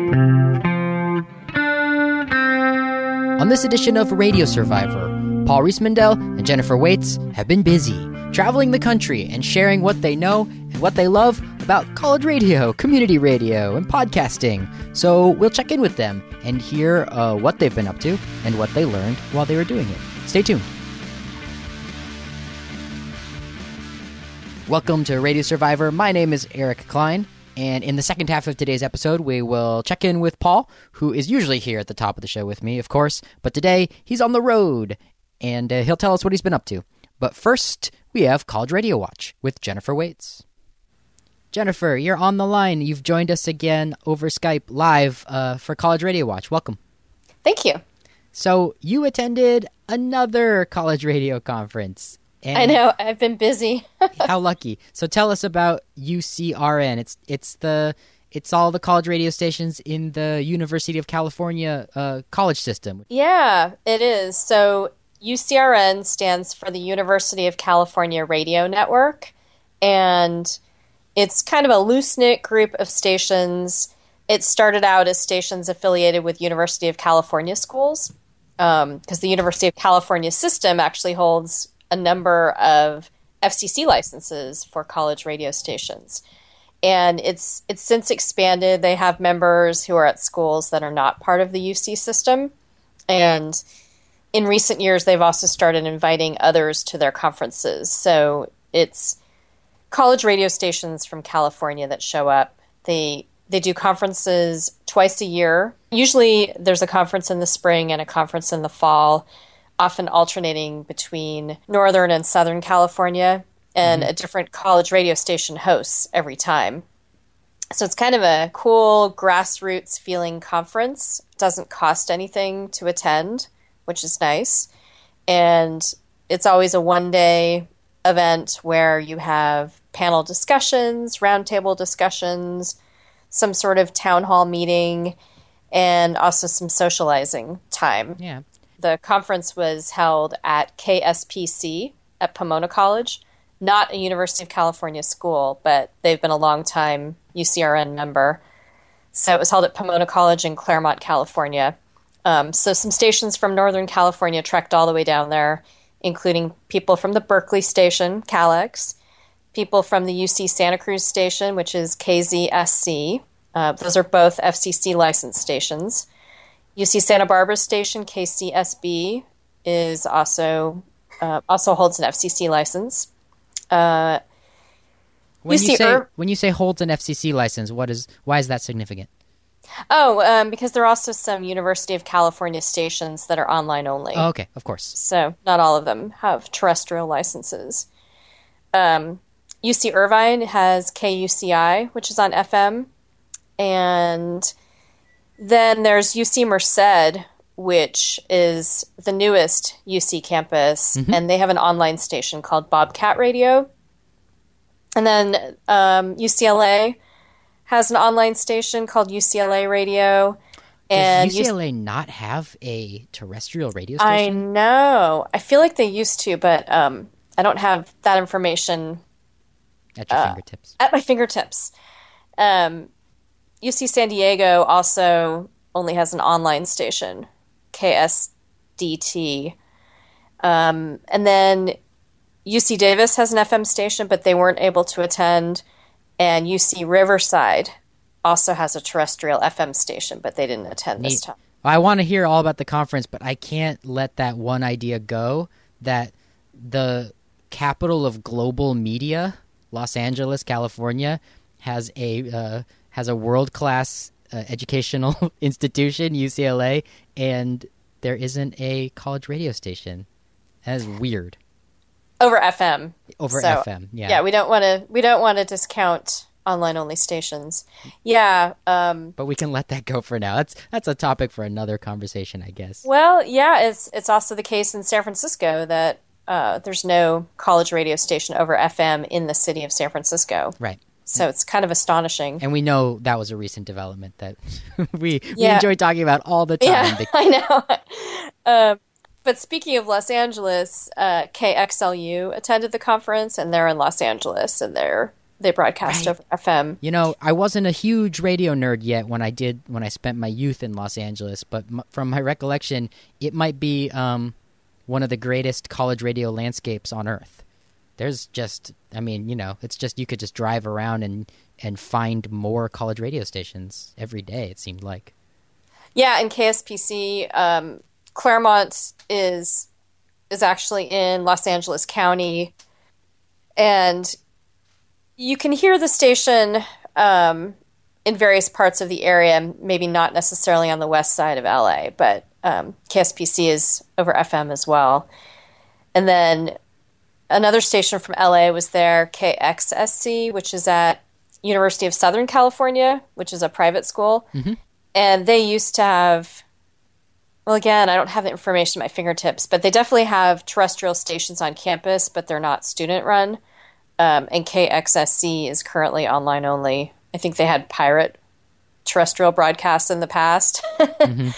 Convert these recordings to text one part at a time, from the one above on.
On this edition of Radio Survivor, Paul Riismandel and Jennifer Waits have been busy, traveling the country and sharing what they know and what they love about college radio, community radio, and podcasting. So we'll check in with them and hear what they've been up to and what they learned while they were doing it. Stay tuned. Welcome to Radio Survivor. My name is Eric Klein. And in the second half of today's episode, we will check in with Paul, who is usually here at the top of the show with me, of course. But today, he's on the road, and he'll tell us what he's been up to. But first, we have College Radio Watch with Jennifer Waits. Jennifer, you're on the line. You've joined us again over Skype live for College Radio Watch. Welcome. Thank you. So you attended another college radio conference. And I know. I've been busy. How lucky. So tell us about UCRN. It's all the college radio stations in the University of California college system. Yeah, it is. So UCRN stands for the University of California Radio Network, and it's kind of a loose-knit group of stations. It started out as stations affiliated with University of California schools, because the University of California system actually holds a number of FCC licenses for college radio stations. And it's since expanded. They have members who are at schools that are not part of the UC system. And in recent years, they've also started inviting others to their conferences. So it's college radio stations from California that show up. They do conferences twice a year. Usually there's a conference in the spring and a conference in the fall, often alternating between Northern and Southern California, and a different college radio station hosts every time. So it's kind of a cool grassroots feeling conference. It doesn't cost anything to attend, which is nice. And it's always a one-day event where you have panel discussions, roundtable discussions, some sort of town hall meeting, and also some socializing time. Yeah. The conference was held at KSPC at Pomona College, not a University of California school, but they've been a long-time UCRN member. So it was held at Pomona College in Claremont, California. So some stations from Northern California trekked all the way down there, including people from the Berkeley station, CalX, people from the UC Santa Cruz station, which is KZSC. Those are both FCC licensed stations. UC Santa Barbara station, KCSB, is also holds an FCC license. When you say holds an FCC license, why is that significant? Because there are also some University of California stations that are online only. Oh, okay, of course. So not all of them have terrestrial licenses. UC Irvine has KUCI, which is on FM, and then there's UC Merced, which is the newest UC campus, and they have an online station called Bobcat Radio. And then UCLA has an online station called UCLA Radio. And does UCLA not have a terrestrial radio station? I know. I feel like they used to, but I don't have that information at your fingertips. At my fingertips. UC San Diego also only has an online station, KSDT. And then UC Davis has an FM station, but they weren't able to attend. And UC Riverside also has a terrestrial FM station, but they didn't attend this time. I want to hear all about the conference, but I can't let that one idea go that the capital of global media, Los Angeles, California, has a world-class educational institution, UCLA, and there isn't a college radio station. That is weird. Over FM. FM, yeah. Yeah, we don't want to discount online-only stations. Yeah. But we can let that go for now. That's a topic for another conversation, I guess. Well, yeah, it's also the case in San Francisco that there's no college radio station over FM in the city of San Francisco. Right. So it's kind of astonishing. And we know that was a recent development that we enjoy talking about all the time. Yeah, I know. But speaking of Los Angeles, KXLU attended the conference, and they're in Los Angeles, and they're they broadcast Right. over FM. You know, I wasn't a huge radio nerd yet when I spent my youth in Los Angeles, but from my recollection, it might be one of the greatest college radio landscapes on earth. There's just, I mean, you know, it's just you could just drive around and find more college radio stations every day, it seemed like. Yeah, and KSPC, Claremont is actually in Los Angeles County, and you can hear the station in various parts of the area, maybe not necessarily on the west side of LA, but KSPC is over FM as well. And then another station from LA was there, KXSC, which is at University of Southern California, which is a private school. Mm-hmm. And they used to have, well, again, I don't have the information at my fingertips, but they definitely have terrestrial stations on campus, but they're not student run. And KXSC is currently online only. I think they had pirate terrestrial broadcasts in the past. Mm-hmm.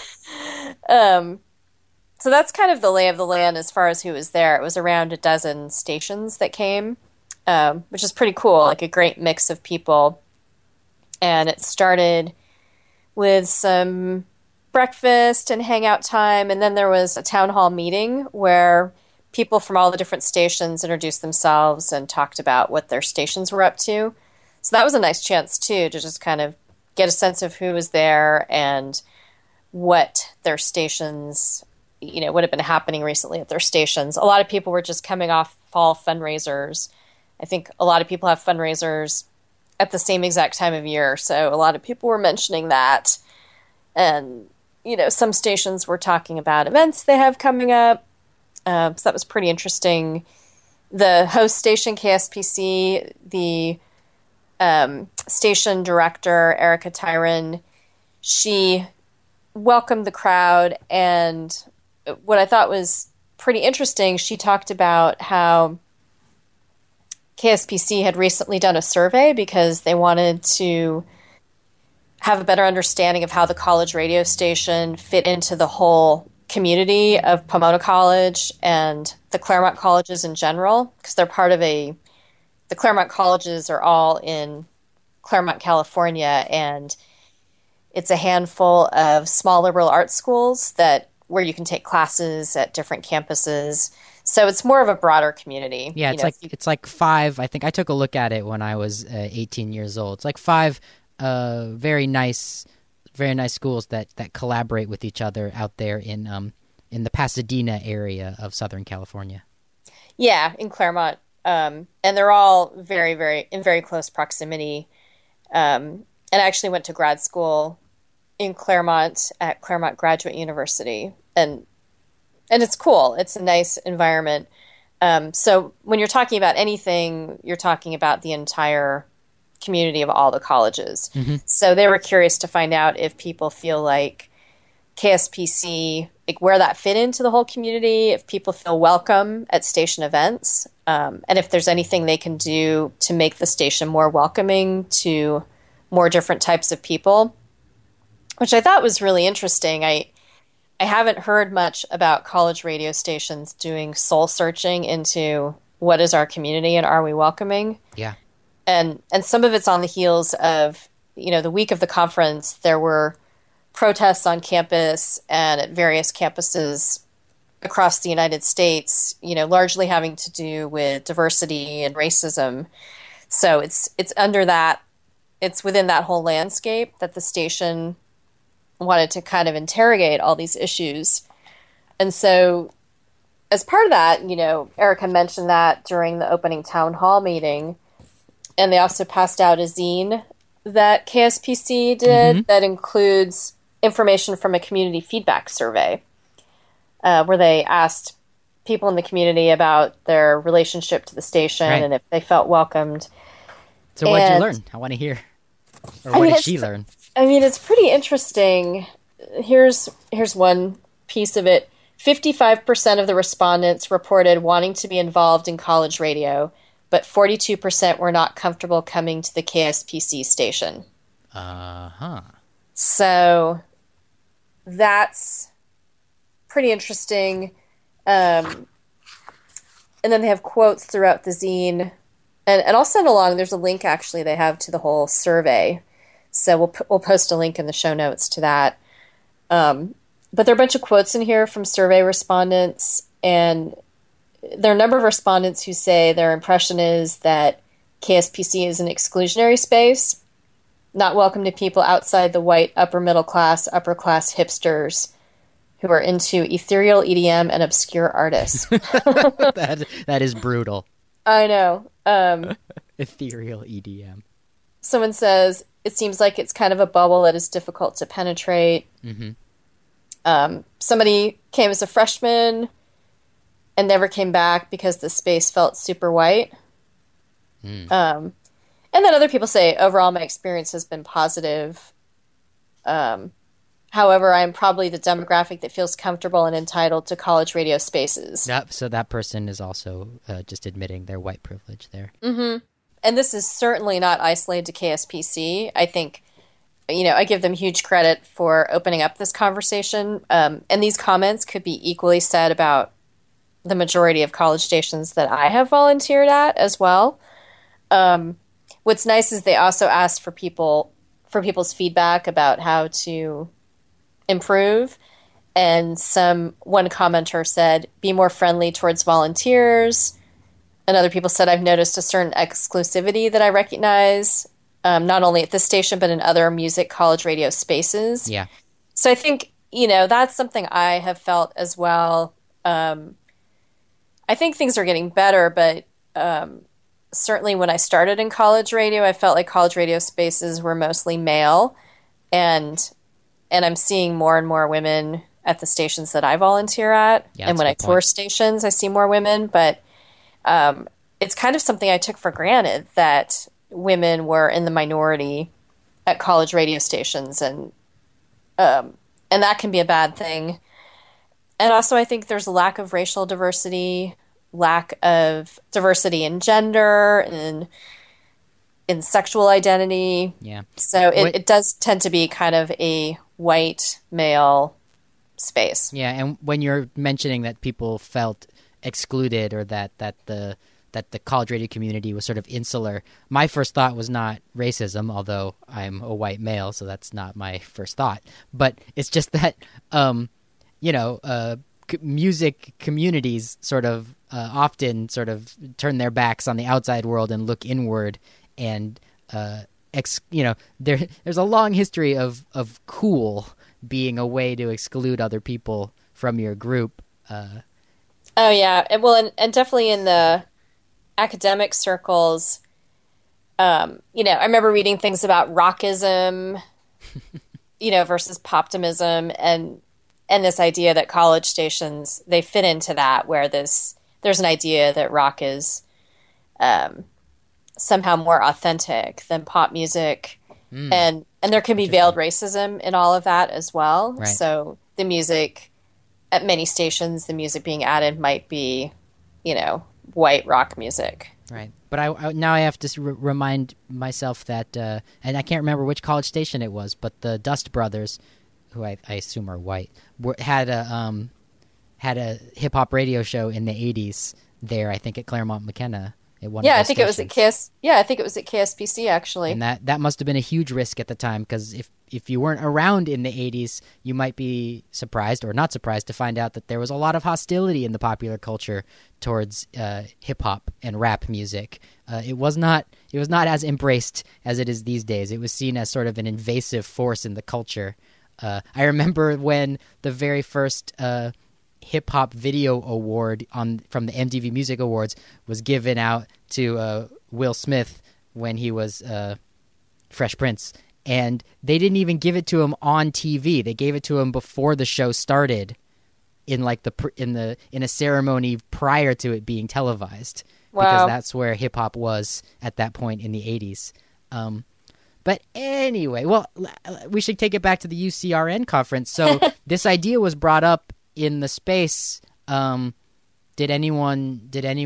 So that's kind of the lay of the land as far as who was there. It was around a dozen stations that came, which is pretty cool, like a great mix of people. And it started with some breakfast and hangout time, and then there was a town hall meeting where people from all the different stations introduced themselves and talked about what their stations were up to. So that was a nice chance, too, to just kind of get a sense of who was there and what their stations, you know, what had been happening recently at their stations. A lot of people were just coming off fall fundraisers. I think a lot of people have fundraisers at the same exact time of year, so a lot of people were mentioning that. And, you know, some stations were talking about events they have coming up. So that was pretty interesting. The host station, KSPC, the station director, Erica Tyron, she welcomed the crowd. And what I thought was pretty interesting, she talked about how KSPC had recently done a survey because they wanted to have a better understanding of how the college radio station fit into the whole community of Pomona College and the Claremont colleges in general, because they're part of the Claremont colleges are all in Claremont, California, and it's a handful of small liberal arts schools where you can take classes at different campuses. So it's more of a broader community. Yeah, it's like five. I think I took a look at it when I was 18 years old. It's like five very nice schools that collaborate with each other out there in the Pasadena area of Southern California. Yeah, in Claremont, and they're all very, very in very close proximity. And I actually went to grad school in Claremont at Claremont Graduate University, and it's cool. It's a nice environment. So when you're talking about anything, you're talking about the entire community of all the colleges. Mm-hmm. So they were curious to find out if people feel like KSPC, like where that fit into the whole community, if people feel welcome at station events, and if there's anything they can do to make the station more welcoming to more different types of people, which I thought was really interesting. I haven't heard much about college radio stations doing soul searching into what is our community and are we welcoming? Yeah. And some of it's on the heels of, you know, the week of the conference, there were protests on campus and at various campuses across the United States, you know, largely having to do with diversity and racism. So it's under that, it's within that whole landscape that the station wanted to kind of interrogate all these issues. And so as part of that, you know, Erica mentioned that during the opening town hall meeting. And they also passed out a zine that KSPC did that includes information from a community feedback survey where they asked people in the community about their relationship to the station and if they felt welcomed. So what did you learn? I want to hear. Or what did she learn? I mean, it's pretty interesting. Here's one piece of it. 55% of the respondents reported wanting to be involved in college radio, but 42% were not comfortable coming to the KSPC station. Uh-huh. So that's pretty interesting. And then they have quotes throughout the zine. And I'll send along. There's a link actually they have to the whole survey, so we'll post a link in the show notes to that. But there are a bunch of quotes in here from survey respondents, and there are a number of respondents who say their impression is that KSPC is an exclusionary space, not welcome to people outside the white upper middle class, upper class hipsters who are into ethereal EDM and obscure artists. That is brutal. I know. Ethereal EDM. Someone says, it seems like it's kind of a bubble that is difficult to penetrate. Somebody came as a freshman and never came back because the space felt super white. And then other people say, overall, my experience has been positive. However, I am probably the demographic that feels comfortable and entitled to college radio spaces. Yep, so that person is also just admitting their white privilege there. And this is certainly not isolated to KSPC. I think, I give them huge credit for opening up this conversation. And these comments could be equally said about the majority of college stations that I have volunteered at as well. What's nice is they also asked for people's feedback about how to improve. And one commenter said, be more friendly towards volunteers. And other people said, I've noticed a certain exclusivity that I recognize, not only at this station, but in other music college radio spaces. Yeah. So I think, that's something I have felt as well. I think things are getting better, but certainly when I started in college radio, I felt like college radio spaces were mostly male. And I'm seeing more and more women at the stations that I volunteer at. Yeah, and when I tour stations, I see more women. But it's kind of something I took for granted that women were in the minority at college radio stations. And that can be a bad thing. And also, I think there's a lack of racial diversity, lack of diversity in gender and in sexual identity. Yeah. So it does tend to be kind of a white male space. Yeah, and when you're mentioning that people felt excluded or that the college radio community was sort of insular, my first thought was not racism, although I'm a white male, so that's not my first thought. But it's just that, music communities sort of often sort of turn their backs on the outside world and look inward, and there's a long history of cool being a way to exclude other people from your group. Oh yeah, and definitely in the academic circles, I remember reading things about rockism, versus poptimism, and this idea that college stations, they fit into that, where there's an idea that rock is somehow more authentic than pop music, and there can be veiled racism in all of that as well. Right. So the music at many stations, the music being added might be, white rock music. Right. But I now I have to remind myself that, and I can't remember which college station it was, but the Dust Brothers, who I assume are white, had a hip hop radio show in the 80s there, I think at Claremont McKenna. I think it was at KSPC actually. And that must have been a huge risk at the time, because if you weren't around in the 80s, you might be surprised or not surprised to find out that there was a lot of hostility in the popular culture towards hip hop and rap music. It was not as embraced as it is these days. It was seen as sort of an invasive force in the culture. I remember when the very first hip hop video award from the MTV Music Awards was given out to Will Smith when he was Fresh Prince, and they didn't even give it to him on TV. They gave it to him before the show started, in a ceremony prior to it being televised. Wow. Because that's where hip hop was at that point in the 80s. But anyway, well, we should take it back to the UCRN conference. So this idea was brought up in the space. Did anyone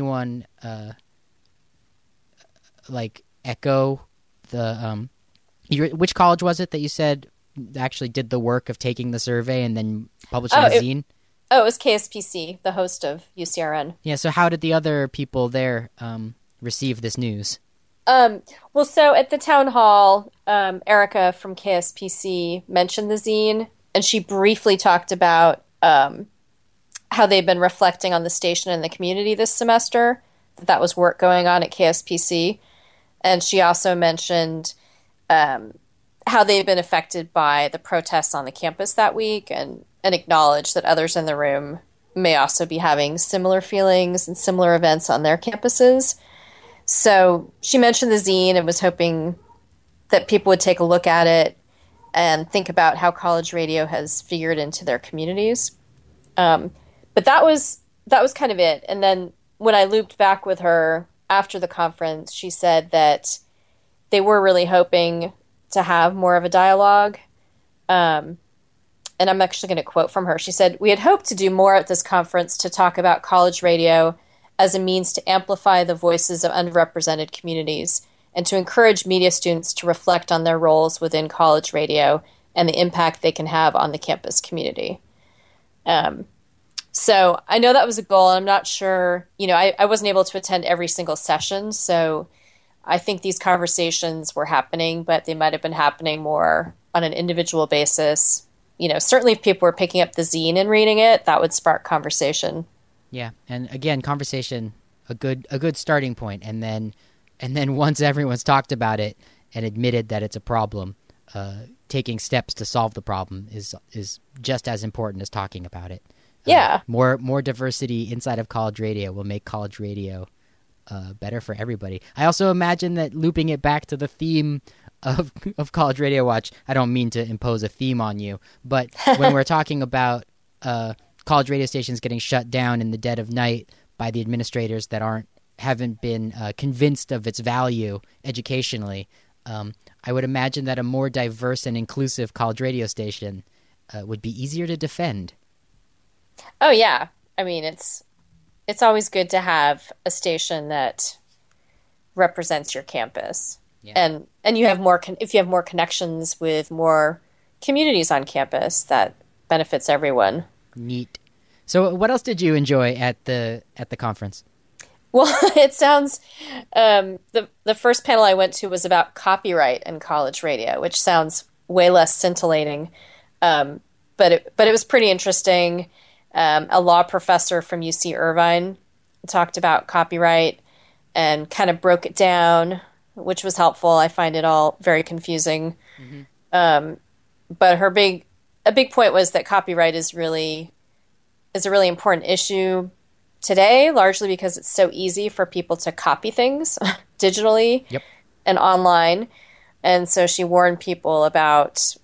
echo the which college was it that you said actually did the work of taking the survey and then publishing a zine? It was KSPC, the host of UCRN. Yeah, so how did the other people there receive this news? Well, so at the town hall, Erica from KSPC mentioned the zine, and she briefly talked about how they've been reflecting on the station and the community this semester. That was work going on at KSPC. And she also mentioned how they've been affected by the protests on the campus that week, and acknowledged that others in the room may also be having similar feelings and similar events on their campuses. So she mentioned the zine and was hoping that people would take a look at it and think about how college radio has figured into their communities. But that was kind of it. And then when I looped back with her after the conference, she said that they were really hoping to have more of a dialogue. And I'm actually going to quote from her. She said, "We had hoped to do more at this conference to talk about college radio as a means to amplify the voices of underrepresented communities and to encourage media students to reflect on their roles within college radio and the impact they can have on the campus community." So I know that was a goal. I'm not sure, I wasn't able to attend every single session. So I think these conversations were happening, but they might have been happening more on an individual basis. Certainly if people were picking up the zine and reading it, that would spark conversation. Yeah, and again, conversation, a good starting point, and then once everyone's talked about it and admitted that it's a problem, taking steps to solve the problem is just as important as talking about it. Yeah, more diversity inside of college radio will make college radio better for everybody. I also imagine that looping it back to the theme of College Radio Watch, I don't mean to impose a theme on you, but when we're talking about college radio stations getting shut down in the dead of night by the administrators that haven't been convinced of its value educationally, I would imagine that a more diverse and inclusive college radio station would be easier to defend. Oh yeah, I mean it's always good to have a station that represents your campus, yeah. And you have more if you have more connections with more communities on campus, that benefits everyone. Neat. So, what else did you enjoy at the conference? Well, it sounds the first panel I went to was about copyright in college radio, which sounds way less scintillating, but it was pretty interesting. A law professor from UC Irvine talked about copyright and kind of broke it down, which was helpful. I find it all very confusing. Mm-hmm. But a big point was that copyright is a really important issue today, largely because it's so easy for people to copy things digitally and online. And so she warned people about,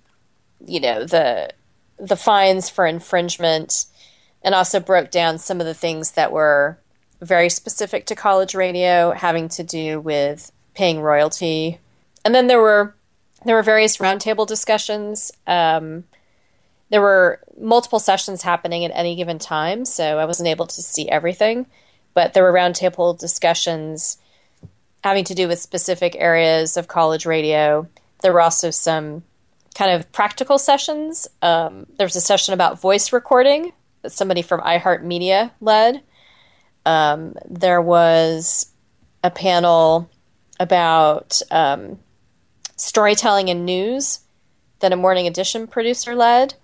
the fines for infringement, and also broke down some of the things that were very specific to college radio, having to do with paying royalty. And then there were various roundtable discussions. There were multiple sessions happening at any given time, so I wasn't able to see everything. But there were roundtable discussions having to do with specific areas of college radio. There were also some kind of practical sessions. There was a session about voice recording that somebody from iHeartMedia led. There was a panel about storytelling and news that a Morning Edition producer led.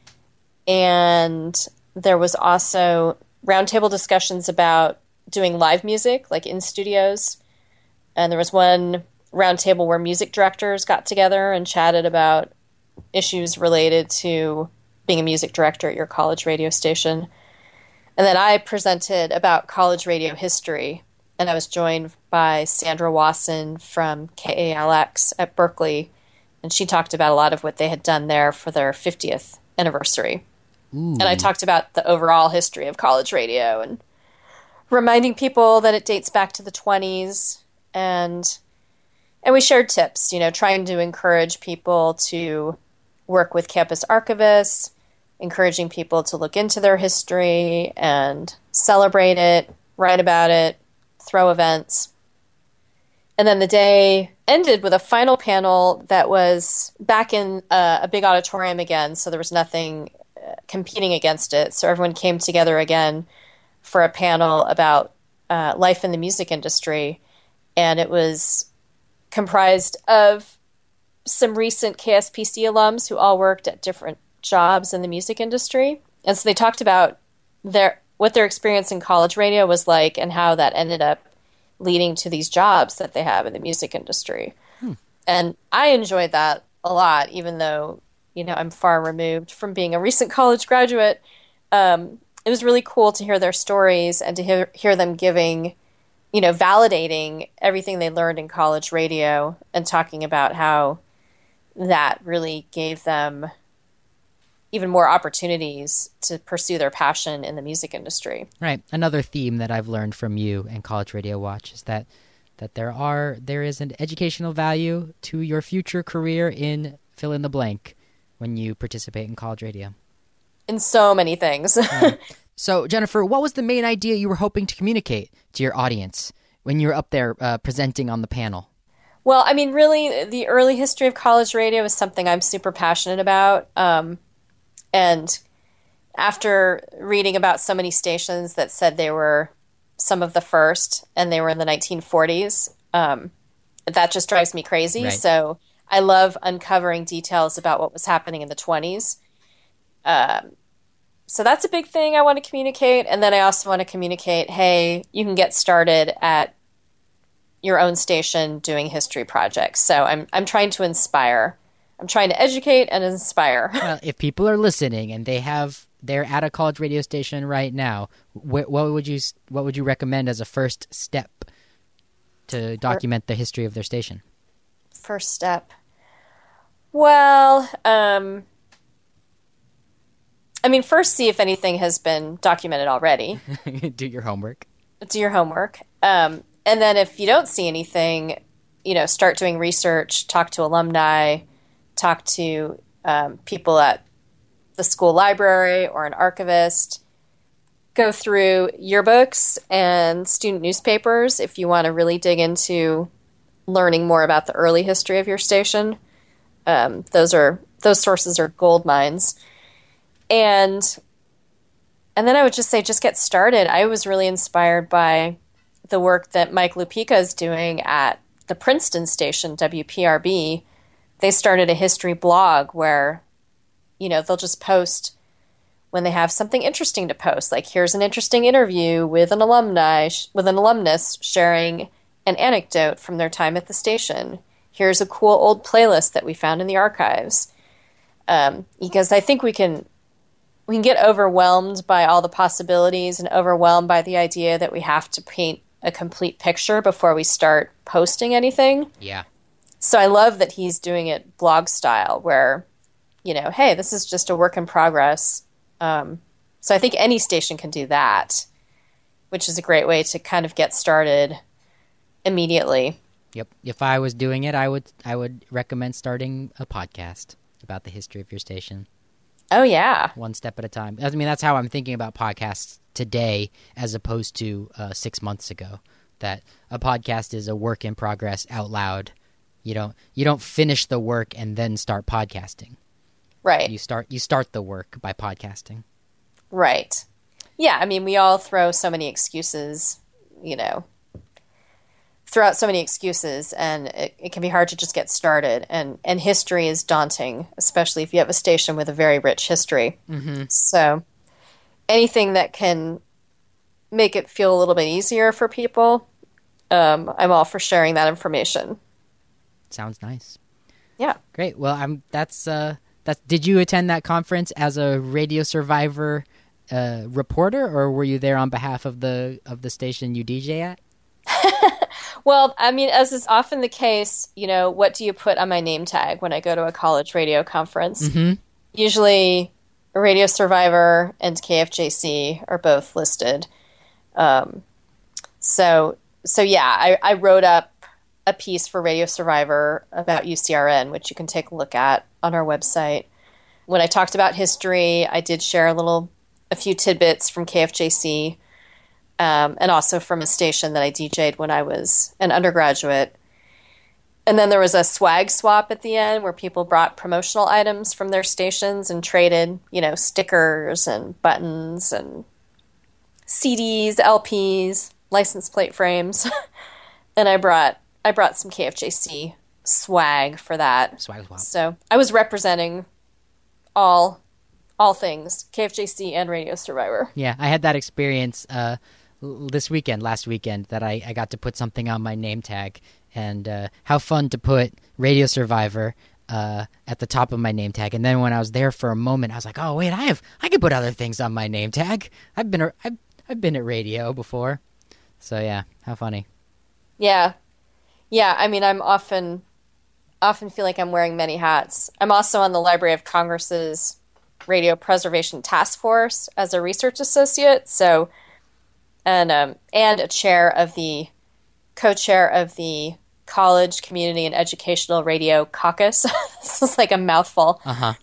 And there was also roundtable discussions about doing live music, like in studios. And there was one roundtable where music directors got together and chatted about issues related to being a music director at your college radio station. And then I presented about college radio history, and I was joined by Sandra Wasson from KALX at Berkeley, and she talked about a lot of what they had done there for their 50th anniversary. Ooh. And I talked about the overall history of college radio and reminding people that it dates back to the 20s, and we shared tips, trying to encourage people to work with campus archivists, encouraging people to look into their history and celebrate it, write about it, throw events. And then the day ended with a final panel that was back in a big auditorium again, so there was nothing competing against it. So everyone came together again for a panel about life in the music industry. and it was comprised of some recent KSPC alums who all worked at different jobs in the music industry. And so they talked about what their experience in college radio was like and how that ended up leading to these jobs that they have in the music industry. And I enjoyed that a lot, even though, I'm far removed from being a recent college graduate. It was really cool to hear their stories and to hear them giving, validating everything they learned in college radio and talking about how that really gave them even more opportunities to pursue their passion in the music industry. Right. Another theme that I've learned from you and College Radio Watch is that there is an educational value to your future career in fill in the blank when you participate in college radio. In so many things. Right. So, Jennifer, what was the main idea you were hoping to communicate to your audience when you were up there presenting on the panel? Well, I mean, really, the early history of college radio is something I'm super passionate about. And after reading about so many stations that said they were some of the first and they were in the 1940s, that just drives me crazy. Right. So I love uncovering details about what was happening in the 20s. So that's a big thing I want to communicate. And then I also want to communicate, hey, you can get started at your own station doing history projects. So I'm trying to inspire. I'm trying to educate and inspire. Well, if people are listening and they're at a college radio station right now, what would you recommend as a first step to document the history of their station? First step. Well, first see if anything has been documented already. Do your homework. And then if you don't see anything, start doing research, talk to alumni, talk to people at the school library or an archivist, go through yearbooks and student newspapers if you want to really dig into learning more about the early history of your station. Those sources are gold mines. And then I would just say, just get started. I was really inspired by the work that Mike Lupica is doing at the Princeton station, WPRB. They started a history blog where, they'll just post when they have something interesting to post. Like, here's an interesting interview with an alumnus sharing an anecdote from their time at the station. Here's a cool old playlist that we found in the archives. Because I think we can get overwhelmed by all the possibilities and overwhelmed by the idea that we have to paint a complete picture before we start posting anything. Yeah. So I love that he's doing it blog style where, hey, this is just a work in progress. So I think any station can do that, which is a great way to kind of get started immediately. Yep. If I was doing it, I would recommend starting a podcast about the history of your station. Oh, yeah. One step at a time. I mean, that's how I'm thinking about podcasts today as opposed to 6 months ago, that a podcast is a work in progress out loud. You don't finish the work and then start podcasting. Right. You start the work by podcasting. Right. Yeah, I mean, we all throw out so many excuses, and it can be hard to just get started. And history is daunting, especially if you have a station with a very rich history. Mm-hmm. So anything that can make it feel a little bit easier for people, I'm all for sharing that information. Sounds nice. Yeah. Great. Well, did you attend that conference as a Radio Survivor reporter, or were you there on behalf of the station you DJ at? Well, I mean, as is often the case, what do you put on my name tag when I go to a college radio conference? Mm-hmm. Usually Radio Survivor and KFJC are both listed. So yeah, I wrote up a piece for Radio Survivor about UCRN, which you can take a look at on our website. When I talked about history, I did share a few tidbits from KFJC, and also from a station that I DJ'd when I was an undergraduate. And then there was a swag swap at the end where people brought promotional items from their stations and traded, stickers and buttons and CDs, LPs, license plate frames. and I brought some KFJC swag for that. Swag swap. So I was representing all things KFJC and Radio Survivor. Yeah, I had that experience last weekend, that I got to put something on my name tag, and how fun to put Radio Survivor at the top of my name tag. And then when I was there for a moment, I was like, oh wait, I could put other things on my name tag. I've been at radio before, so yeah, how funny. Yeah. I mean, I'm often feel like I'm wearing many hats. I'm also on the Library of Congress's Radio Preservation Task Force as a research associate. So, and a co-chair of the College, Community, and Educational Radio Caucus. This is like a mouthful.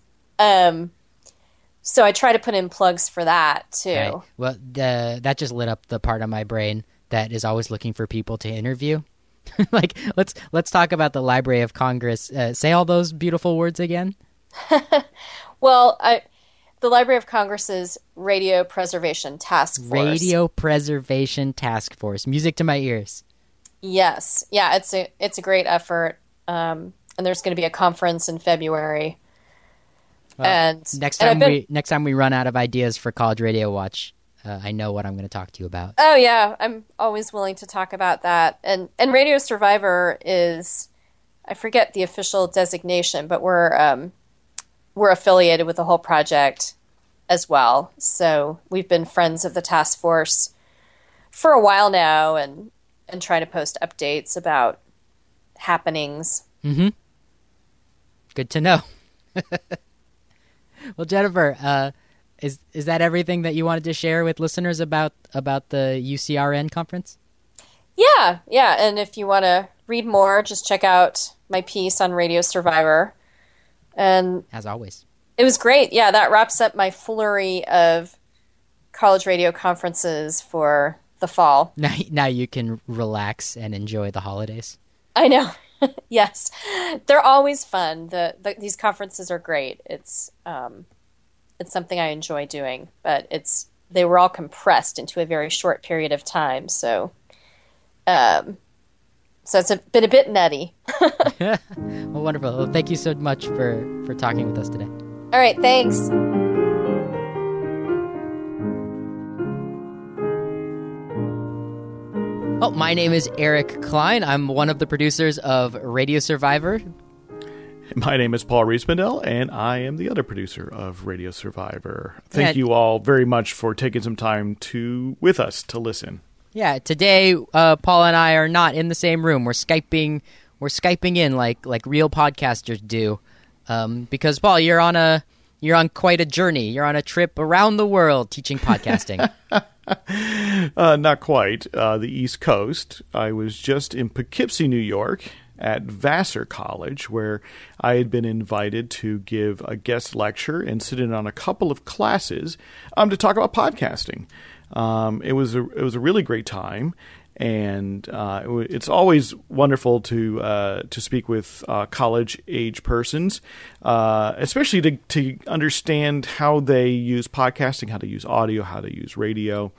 So I try to put in plugs for that too. Right. Well, that just lit up the part of my brain that is always looking for people to interview. Like, let's talk about the Library of Congress. Say all those beautiful words again. Well, the Library of Congress's Radio Preservation Task Force. Radio Preservation Task Force. Music to my ears. Yes. Yeah, it's a great effort. And there's going to be a conference in February. Well, and next time we run out of ideas for College Radio Watch, I know what I'm going to talk to you about. Oh yeah, I'm always willing to talk about that. And Radio Survivor is, I forget the official designation, but we're affiliated with the whole project as well. So we've been friends of the task force for a while now, and try to post updates about happenings. Mm-hmm. Good to know. Well, Jennifer, is that everything that you wanted to share with listeners about the UCRN conference? Yeah. And if you want to read more, just check out my piece on Radio Survivor. And as always, it was great. Yeah, that wraps up my flurry of college radio conferences for the fall. Now you can relax and enjoy the holidays. I know. Yes, they're always fun. These conferences are great. It's something I enjoy doing, but they were all compressed into a very short period of time. So it's been a bit nutty. Well, wonderful. Well, thank you so much for talking with us today. All right, thanks. Well, my name is Eric Klein. I'm one of the producers of Radio Survivor. My name is Paul Riesmandel, and I am the other producer of Radio Survivor. Thank you all very much for taking some time with us to listen. Yeah, today Paul and I are not in the same room. We're Skyping in like real podcasters do. Because Paul, you're on quite a journey. You're on a trip around the world teaching podcasting. Not quite. The East Coast. I was just in Poughkeepsie, New York, at Vassar College, where I had been invited to give a guest lecture and sit in on a couple of classes to talk about podcasting. It was a really great time, and it's always wonderful to speak with college age persons, especially to understand how they use podcasting, how to use audio, how to use radio,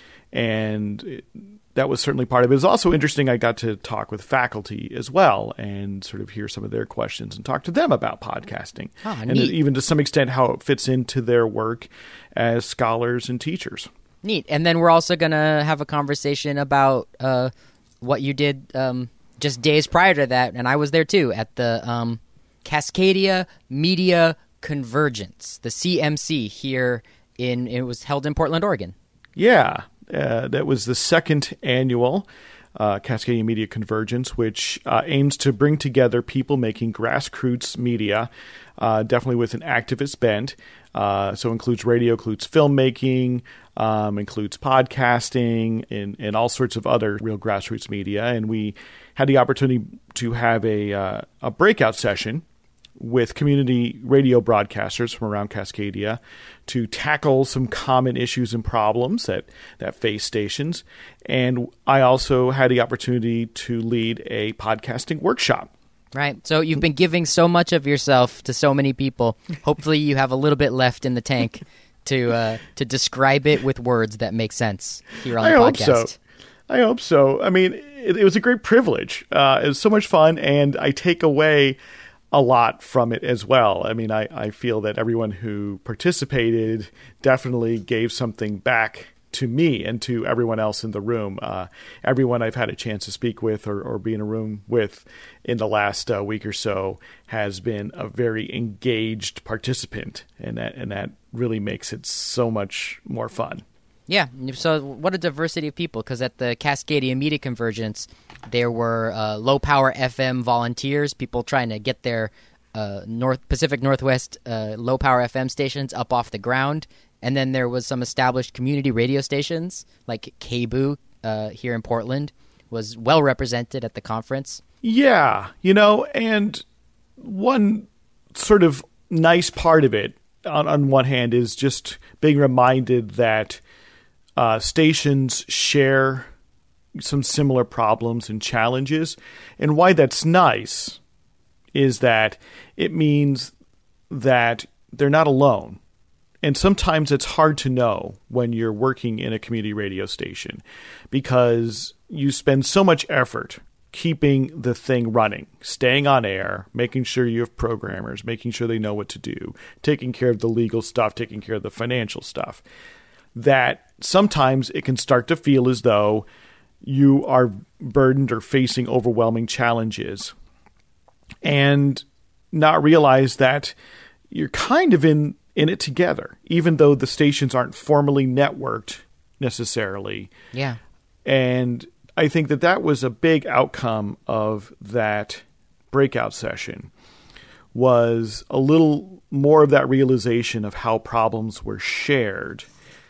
and that was certainly part of it. It was also interesting. I got to talk with faculty as well and sort of hear some of their questions and talk to them about podcasting, and even to some extent how it fits into their work as scholars and teachers. Neat. And then we're also going to have a conversation about what you did just days prior to that, and I was there too, at the Cascadia Media Convergence, the CMC here it was held in Portland, Oregon. Yeah, that was the second annual Cascadia Media Convergence, which aims to bring together people making grassroots media, definitely with an activist bent. So includes radio, includes filmmaking, includes podcasting, and all sorts of other real grassroots media. And we had the opportunity to have a breakout session with community radio broadcasters from around Cascadia to tackle some common issues and problems that face stations. And I also had the opportunity to lead a podcasting workshop. Right. So you've been giving so much of yourself to so many people. Hopefully you have a little bit left in the tank to describe it with words that make sense here on the podcast. I hope so. I mean, it was a great privilege. It was so much fun, and I take away a lot from it as well. I mean, I feel that everyone who participated definitely gave something back to me and to everyone else in the room. Everyone I've had a chance to speak with or be in a room with in the last week or so has been a very engaged participant, and that really makes it so much more fun. Yeah, so what a diversity of people, because at the Cascadia Media Convergence, there were low-power FM volunteers, people trying to get their Pacific Northwest low-power FM stations up off the ground, and then there was some established community radio stations, like KBOO here in Portland, was well represented at the conference. Yeah, and one sort of nice part of it, on one hand, is just being reminded that stations share some similar problems and challenges. And why that's nice is that it means that they're not alone. And sometimes it's hard to know when you're working in a community radio station because you spend so much effort keeping the thing running, staying on air, making sure you have programmers, making sure they know what to do, taking care of the legal stuff, taking care of the financial stuff, that sometimes it can start to feel as though you are burdened or facing overwhelming challenges and not realize that you're kind of in it together, even though the stations aren't formally networked necessarily. Yeah. And I think that was a big outcome of that breakout session, was a little more of that realization of how problems were shared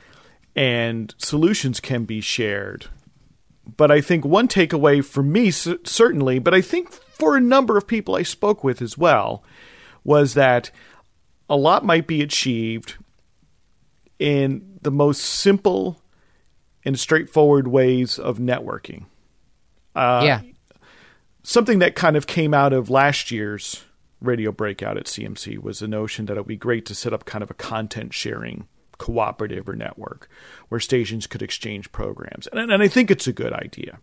and solutions can be shared. But I think one takeaway for me, certainly, but I think for a number of people I spoke with as well, was that a lot might be achieved in the most simple and straightforward ways of networking. Something that kind of came out of last year's radio breakout at CMC was the notion that it would be great to set up kind of a content sharing cooperative or network where stations could exchange programs. And I think it's a good idea.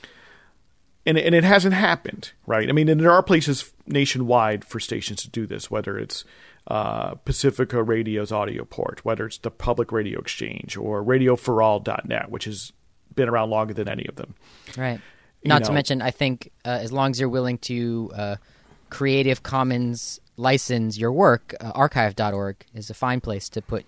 And it hasn't happened, right? I mean, and there are places nationwide for stations to do this, whether it's Pacifica Radio's audio port, whether it's the Public Radio Exchange or radioforall.net, which has been around longer than any of them. Right. Not to mention, I think as long as you're willing to Creative Commons license your work, archive.org is a fine place to put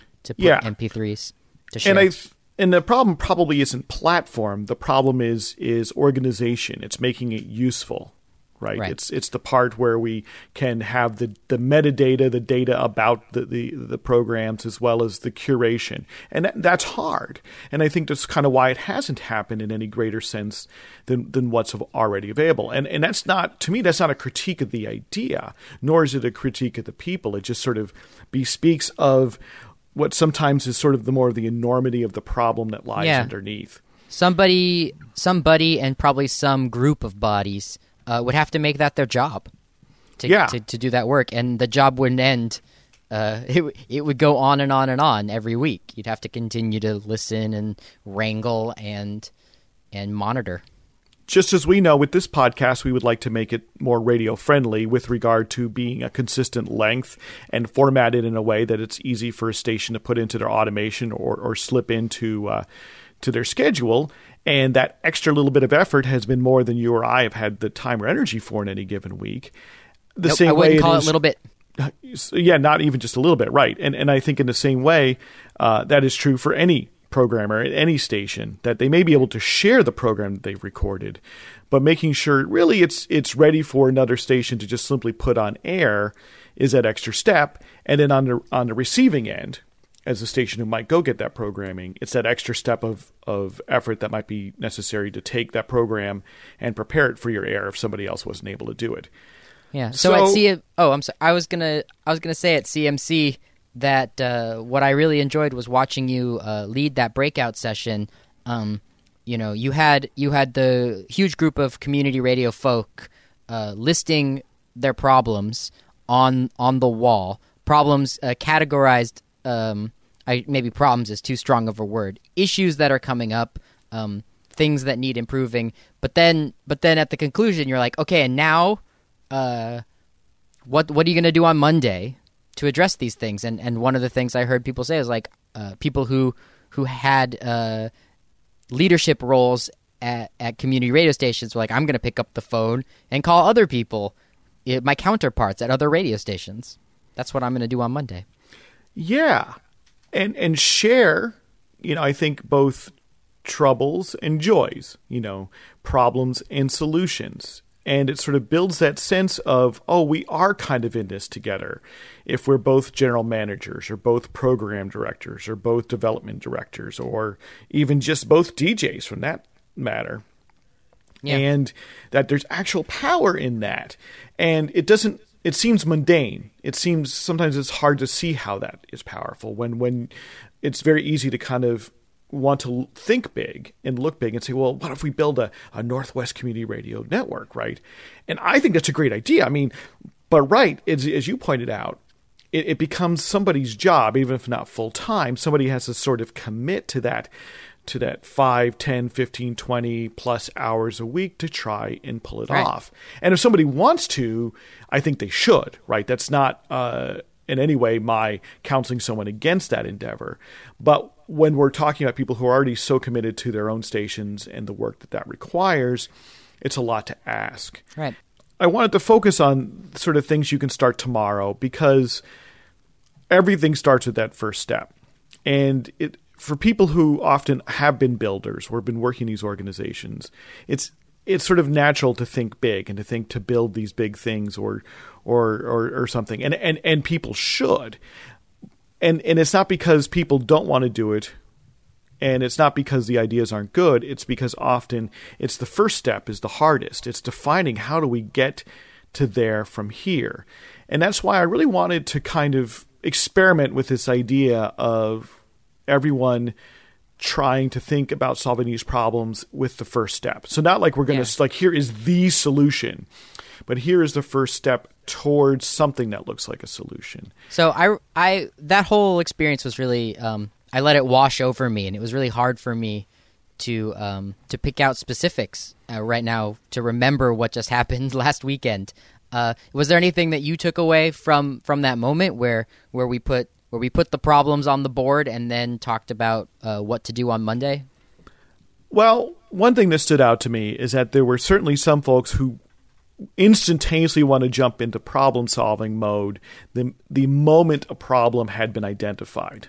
MP3s to share. And the problem probably isn't platform. The problem is organization. It's making it useful, right? It's the part where we can have the metadata, the data about the programs, as well as the curation. And that's hard. And I think that's kind of why it hasn't happened in any greater sense than what's already available. And that's not, to me, that's not a critique of the idea, nor is it a critique of the people. It just sort of bespeaks of what sometimes is sort of the more of the enormity of the problem that lies underneath. Somebody, and probably some group of bodies would have to make that their job to do that work, and the job wouldn't end. It would go on and on and on every week. You'd have to continue to listen and wrangle and monitor. Just as we know with this podcast, we would like to make it more radio-friendly with regard to being a consistent length and formatted in a way that it's easy for a station to put into their automation or slip into to their schedule. And that extra little bit of effort has been more than you or I have had the time or energy for in any given week. I wouldn't call it a little bit. Yeah, not even just a little bit, right. And I think in the same way, that is true for any programmer at any station, that they may be able to share the program that they've recorded, but making sure really it's ready for another station to just simply put on air is that extra step. And then on the receiving end, as a station who might go get that programming, it's that extra step of effort that might be necessary to take that program and prepare it for your air if somebody else wasn't able to do it. Yeah. So I'm sorry. I was gonna say at CMC that what I really enjoyed was watching you lead that breakout session. You had the huge group of community radio folk listing their problems on the wall. Problems categorized. Maybe problems is too strong of a word. Issues that are coming up. things that need improving. But then at the conclusion, you're like, okay, and now, what are you going to do on Monday to address these things? And one of the things I heard people say is like, people who had leadership roles at community radio stations were like, I'm going to pick up the phone and call other people, my counterparts at other radio stations. That's what I'm going to do on Monday. Yeah. And share, I think both troubles and joys, problems and solutions. And it sort of builds that sense of, oh, we are kind of in this together. If we're both general managers or both program directors or both development directors or even just both DJs from that matter. Yeah. And that there's actual power in that. And it seems mundane. It seems sometimes it's hard to see how that is powerful when it's very easy to kind of want to think big and look big and say, well, what if we build a Northwest Community Radio Network, right? And I think that's a great idea. I mean, but right, as you pointed out, it becomes somebody's job, even if not full time. Somebody has to sort of commit to that 5, 10, 15, 20 plus hours a week to try and pull it off. And if somebody wants to, I think they should, right? That's not in any way my counseling someone against that endeavor. But when we're talking about people who are already so committed to their own stations and the work that requires, it's a lot to ask. Right. I wanted to focus on sort of things you can start tomorrow because everything starts with that first step. And for people who often have been builders or have been working in these organizations, it's sort of natural to think big and to think to build these big things or something. And people should. And it's not because people don't want to do it, and it's not because the ideas aren't good. It's because often it's the first step is the hardest. It's defining how do we get to there from here. And that's why I really wanted to kind of experiment with this idea of everyone trying to think about solving these problems with the first step. So not like we're going to like, here is the solution, but here is the first step towards something that looks like a solution. So I that whole experience was really, I let it wash over me, and it was really hard for me to pick out specifics right now to remember what just happened last weekend. Was there anything that you took away from that moment where we put the problems on the board and then talked about what to do on Monday? Well, one thing that stood out to me is that there were certainly some folks who instantaneously want to jump into problem-solving mode the moment a problem had been identified.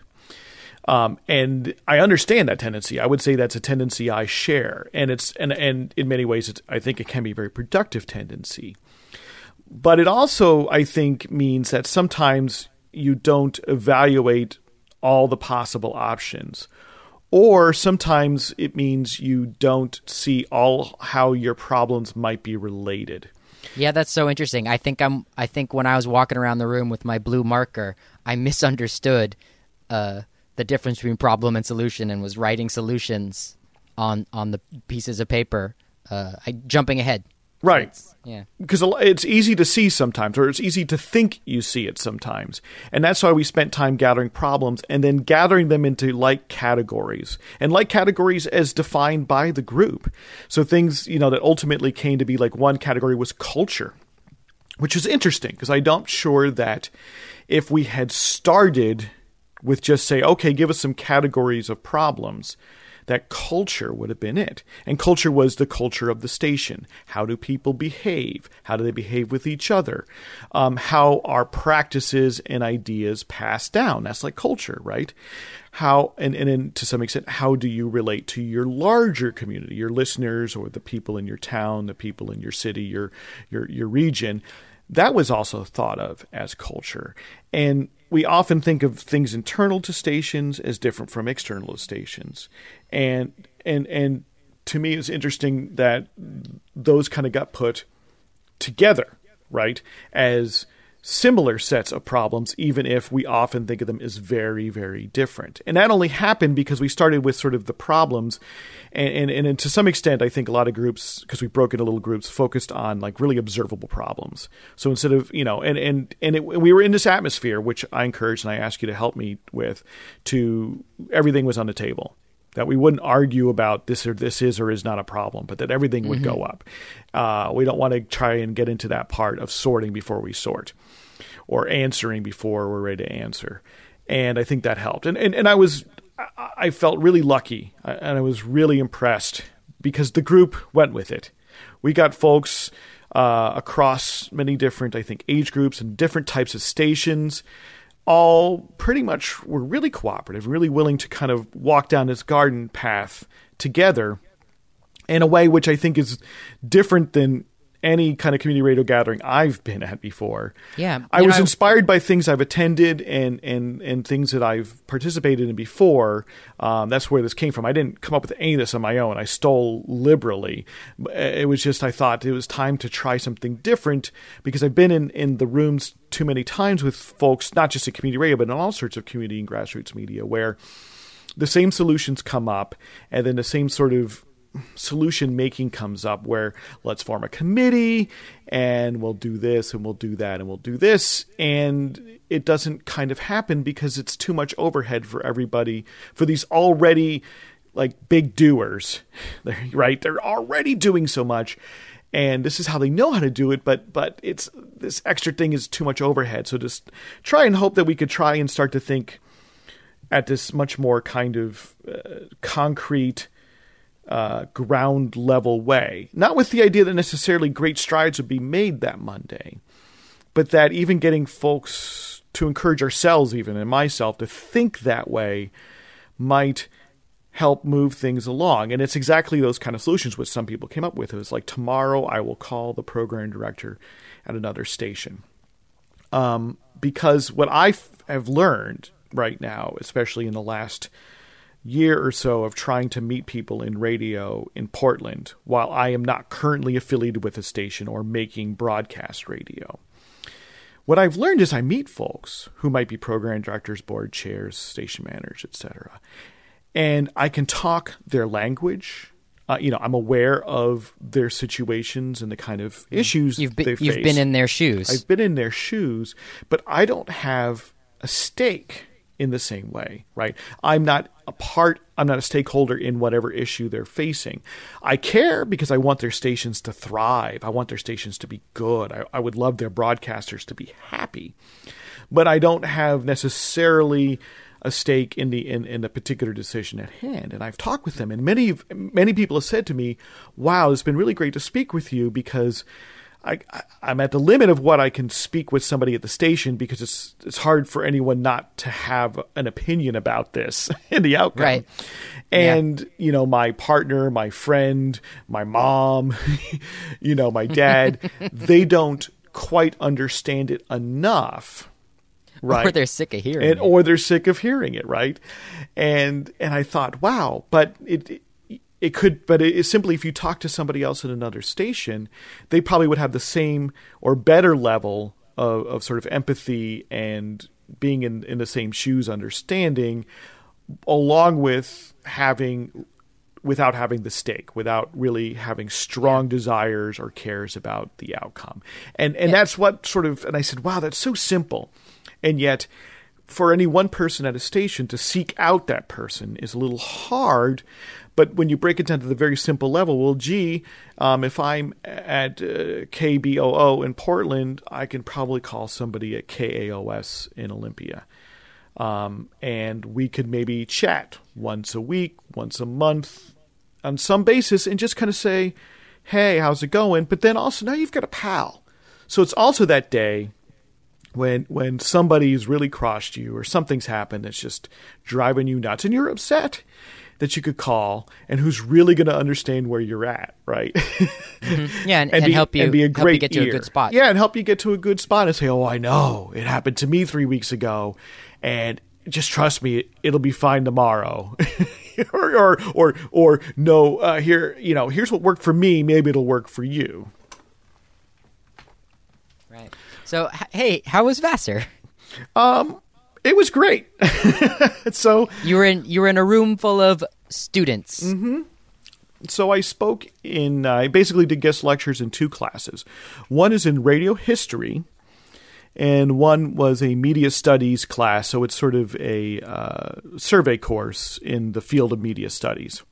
And I understand that tendency. I would say that's a tendency I share. And and in many ways, I think it can be a very productive tendency. But it also, I think, means that sometimes you don't evaluate all the possible options. Or sometimes it means you don't see all how your problems might be related. Yeah, that's so interesting. I think when I was walking around the room with my blue marker, I misunderstood the difference between problem and solution and was writing solutions on the pieces of paper, jumping ahead. Right. Yeah. Because it's easy to see sometimes, or it's easy to think you see it sometimes. And that's why we spent time gathering problems and then gathering them into like categories. And like categories as defined by the group. So things, that ultimately came to be like one category was culture, which is interesting because I'm not sure that if we had started with just say, okay, give us some categories of problems, that culture would have been it. And culture was the culture of the station. How do people behave? How do they behave with each other? How are practices and ideas passed down? That's like culture, right? How, and to some extent, how do you relate to your larger community, your listeners or the people in your town, the people in your city, your region? That was also thought of as culture. And we often think of things internal to stations as different from external to stations. And to me, it's interesting that those kind of got put together, right, as similar sets of problems, even if we often think of them as very, very different. And that only happened because we started with sort of the problems. And to some extent, I think a lot of groups, because we broke into little groups, focused on like really observable problems. So instead of, we were in this atmosphere, which I encouraged and I asked you to help me with, everything was on the table. that we wouldn't argue about this is or is not a problem, but that everything would go up. We don't want to try and get into that part of sorting before we sort, or answering before we're ready to answer. And I think that helped. And I felt really lucky, and I was really impressed because the group went with it. We got folks across many different, I think, age groups and different types of stations. All pretty much were really cooperative, really willing to kind of walk down this garden path together in a way which I think is different than any kind of community radio gathering I've been at before. Yeah. I was inspired by things I've attended and things that I've participated in before. That's where this came from. I didn't come up with any of this on my own. I stole liberally. It was just, I thought it was time to try something different because I've been in the rooms too many times with folks, not just at community radio, but in all sorts of community and grassroots media, where the same solutions come up and then the same sort of solution making comes up, where let's form a committee and we'll do this and we'll do that and we'll do this, and it doesn't kind of happen because it's too much overhead for everybody, for these already like big doers, right? They're already doing so much, and this is how they know how to do it, but it's this extra thing is too much overhead. So just try and hope that we could try and start to think at this much more kind of concrete, ground level way, not with the idea that necessarily great strides would be made that Monday, but that even getting folks to encourage ourselves, even and myself, to think that way might help move things along. And it's exactly those kind of solutions which some people came up with. It was like, tomorrow I will call the program director at another station. Because what I have learned right now, especially in the last year or so of trying to meet people in radio in Portland, while I am not currently affiliated with a station or making broadcast radio, what I've learned is I meet folks who might be program directors, board chairs, station managers, etc., and I can talk their language. I'm aware of their situations and the kind of issues they face. You've been in their shoes. I've been in their shoes, but I don't have a stake in the same way, right? I'm not a stakeholder in whatever issue they're facing. I care because I want their stations to thrive. I want their stations to be good. I would love their broadcasters to be happy, but I don't have necessarily a stake in the particular decision at hand. And I've talked with them, and many people have said to me, "Wow, it's been really great to speak with you because I'm at the limit of what I can speak with somebody at the station because it's hard for anyone not to have an opinion about this and the outcome." Right. And, my partner, my friend, my mom, my dad, they don't quite understand it enough. Right. Or they're sick of hearing it. Or they're sick of hearing it, right? And I thought, wow, but it could, but it's simply if you talk to somebody else at another station, they probably would have the same or better level of sort of empathy and being in the same shoes, understanding, along with without having the stake, without really having strong desires or cares about the outcome. And that's what sort of, and I said, wow, that's so simple. And yet for any one person at a station to seek out that person is a little hard. But when you break it down to the very simple level, well, gee, if I'm at KBOO in Portland, I can probably call somebody at KAOS in Olympia. And we could maybe chat once a week, once a month on some basis and just kind of say, hey, how's it going? But then also now you've got a pal. So it's also that day when somebody's really crossed you or something's happened that's just driving you nuts and you're upset, that you could call and who's really going to understand where you're at, right? Mm-hmm. Yeah, and help you be a great get to a good spot. Yeah, and help you get to a good spot and say, oh, I know, it happened to me 3 weeks ago, and just trust me, it'll be fine tomorrow. or no, here's what worked for me, maybe it'll work for you. Right. So, hey, how was Vassar? It was great. So you were in a room full of students. Mm-hmm. So I spoke I basically did guest lectures in two classes. One is in radio history, and one was a media studies class. So it's sort of a survey course in the field of media studies.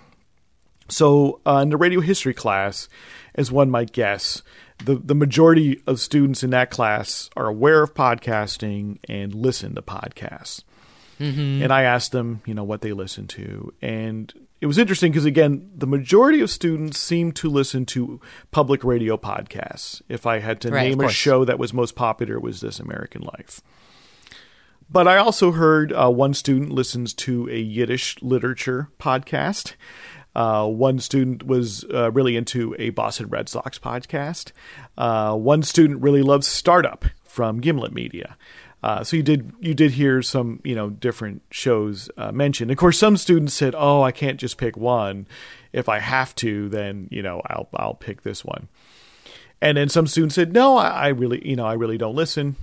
So in the radio history class, as one might guess, the majority of students in that class are aware of podcasting and listen to podcasts. Mm-hmm. And I asked them, what they listen to. And it was interesting because, again, the majority of students seem to listen to public radio podcasts. If I had to name a show that was most popular, it was This American Life. But I also heard one student listens to a Yiddish literature podcast. One student was really into a Boston Red Sox podcast. One student really loves Startup from Gimlet Media. So you did hear some, different shows mentioned. Of course, some students said, "Oh, I can't just pick one. If I have to, then I'll pick this one." And then some students said, "No, I really don't listen."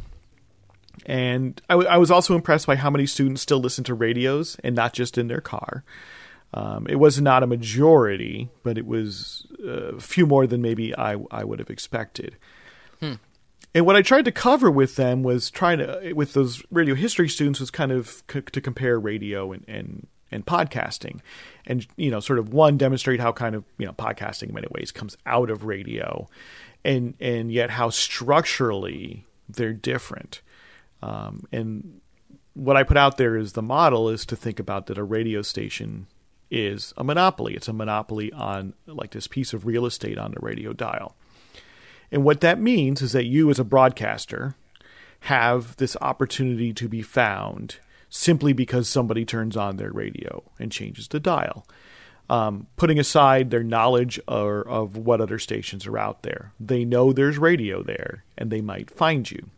And I was also impressed by how many students still listen to radios and not just in their car. It was not a majority, but it was a few more than maybe I would have expected. And what I tried to cover with them was with those radio history students was kind of to compare radio and podcasting, and sort of one, demonstrate how kind of podcasting in many ways comes out of radio, and yet how structurally they're different. And what I put out there is the model is to think about that a radio station is a monopoly. It's a monopoly on like this piece of real estate on the radio dial. And what that means is that you as a broadcaster have this opportunity to be found simply because somebody turns on their radio and changes the dial. Putting aside their knowledge of what other stations are out there. They know there's radio there and they might find you.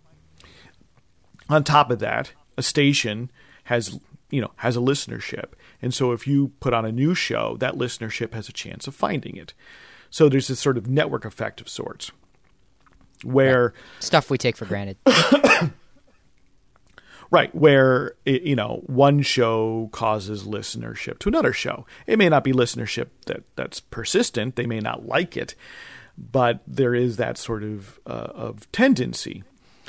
On top of that, a station has a listenership. And so if you put on a new show, that listenership has a chance of finding it. So there's this sort of network effect of sorts. Where stuff we take for granted. Right, where one show causes listenership to another show. It may not be listenership that's persistent. They may not like it, but there is that sort of tendency.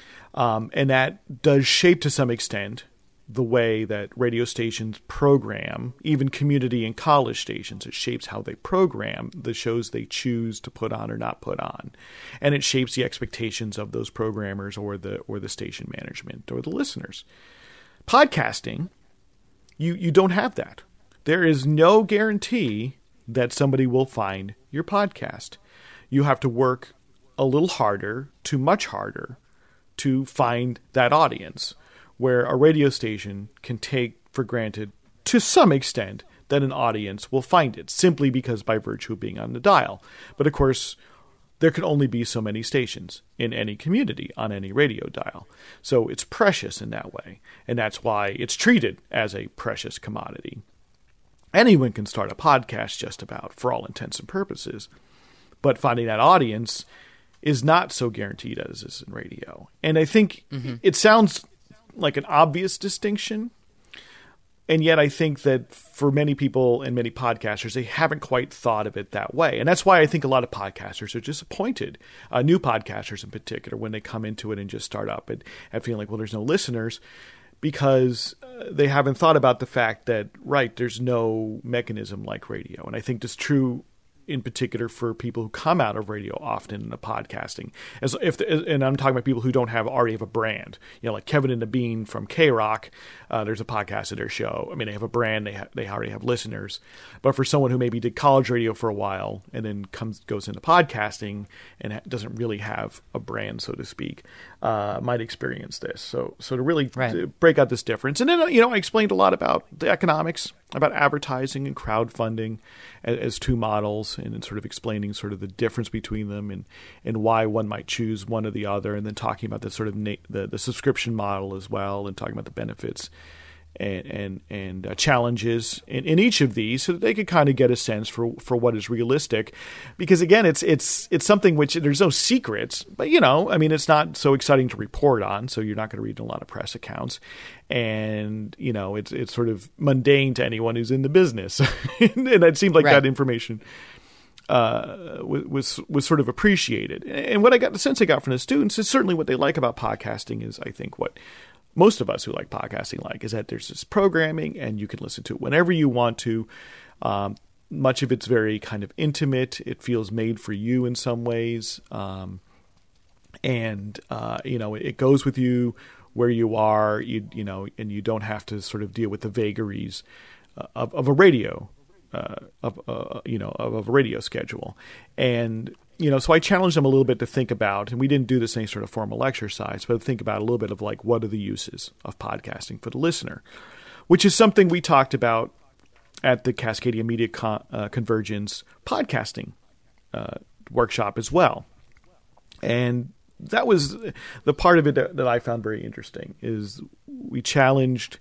And that does shape to some extent the way that radio stations program, even community and college stations. It shapes how they program the shows they choose to put on or not put on. And it shapes the expectations of those programmers or the station management or the listeners. Podcasting, you don't have that. There is no guarantee that somebody will find your podcast. You have to work a little harder to much harder to find that audience, where a radio station can take for granted to some extent that an audience will find it simply because by virtue of being on the dial. But of course, there can only be so many stations in any community on any radio dial. So it's precious in that way. And that's why it's treated as a precious commodity. Anyone can start a podcast just about, for all intents and purposes. But finding that audience is not so guaranteed as is in radio. And I think it sounds like an obvious distinction. And yet I think that for many people and many podcasters, they haven't quite thought of it that way. And that's why I think a lot of podcasters are disappointed, new podcasters in particular, when they come into it and just start up and feeling like, well, there's no listeners, because they haven't thought about the fact that, right, there's no mechanism like radio. And I think that's true in particular for people who come out of radio often into podcasting. And I'm talking about people who don't already have a brand. Like Kevin and the Bean from K-Rock, there's a podcast at their show. I mean, they have a brand, they already have listeners. But for someone who maybe did college radio for a while and then goes into podcasting and doesn't really have a brand, so to speak, might experience this. So to really break out this difference. And then, I explained a lot about the economics, about advertising and crowdfunding as two models, and then sort of explaining sort of the difference between them and why one might choose one or the other, and then talking about the sort of the subscription model as well, and talking about the benefits and challenges in each of these, so that they could kind of get a sense for what is realistic. Because again, it's something which there's no secrets, but it's not so exciting to report on, so you're not going to read a lot of press accounts, and it's sort of mundane to anyone who's in the business. And it seemed like that information was sort of appreciated. And what I got, the sense I got from the students is certainly what they like about podcasting is, I think, what most of us who like podcasting like, is that there's this programming and you can listen to it whenever you want to. Much of it's very kind of intimate. It feels made for you in some ways. It goes with you where you are, and you don't have to sort of deal with the vagaries of a radio, of a radio schedule. And, so I challenged them a little bit to think about, and we didn't do this in any sort of formal exercise, but think about a little bit of like, what are the uses of podcasting for the listener, which is something we talked about at the Cascadia Media Convergence podcasting workshop as well. And that was the part of it that I found very interesting, is we challenged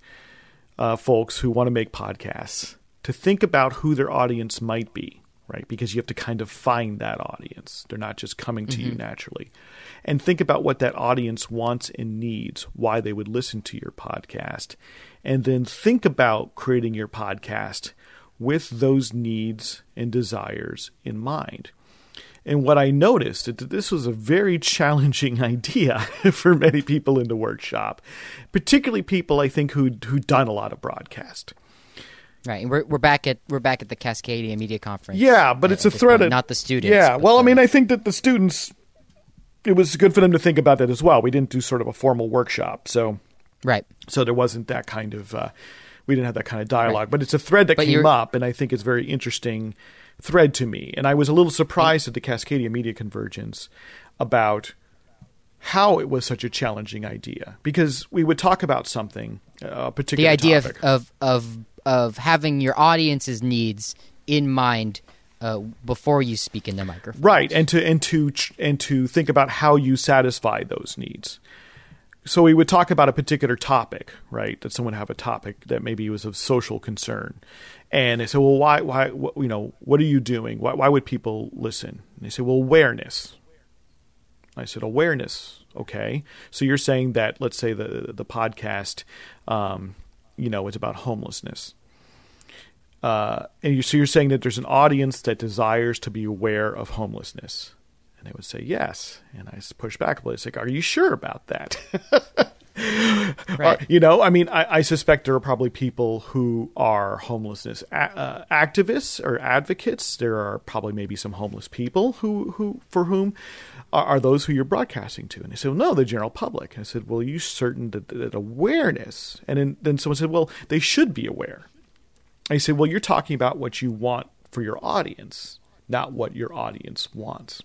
folks who want to make podcasts to think about who their audience might be, right? Because you have to kind of find that audience. They're not just coming to you naturally. And think about what that audience wants and needs, why they would listen to your podcast. And then think about creating your podcast with those needs and desires in mind. And what I noticed is that this was a very challenging idea for many people in the workshop, particularly people, I think, who'd done a lot of broadcast. Right, and we're back at the Cascadia Media Conference. Yeah, but it's a thread, not the students. Yeah, well, I think that the students, it was good for them to think about that as well. We didn't do sort of a formal workshop, so right. So there wasn't that kind of we didn't have that kind of dialogue. Right. But it's a thread that came up, and I think it's very interesting thread to me. And I was a little surprised at the Cascadia Media Convergence about how it was such a challenging idea, because we would talk about something, a particular the idea topic. of having your audience's needs in mind before you speak in the microphone, right? And to think about how you satisfy those needs. So we would talk about a particular topic, right? That someone have a topic that maybe was of social concern, and they say, "Well, why? What are you doing? Why would people listen?" And they say, "Well, awareness." I said, "Awareness, okay. So you're saying that, let's say the podcast, it's about homelessness, so you're saying that there's an audience that desires to be aware of homelessness." And they would say, yes. And I push back a bit. It's like, are you sure about that? Right. I suspect there are probably people who are homelessness activists or advocates. There are probably maybe some homeless people who for whom are those who you're broadcasting to. And they said, well, no, the general public. I said, well, are you certain that awareness? And then someone said, well, they should be aware. I said, well, you're talking about what you want for your audience, not what your audience wants.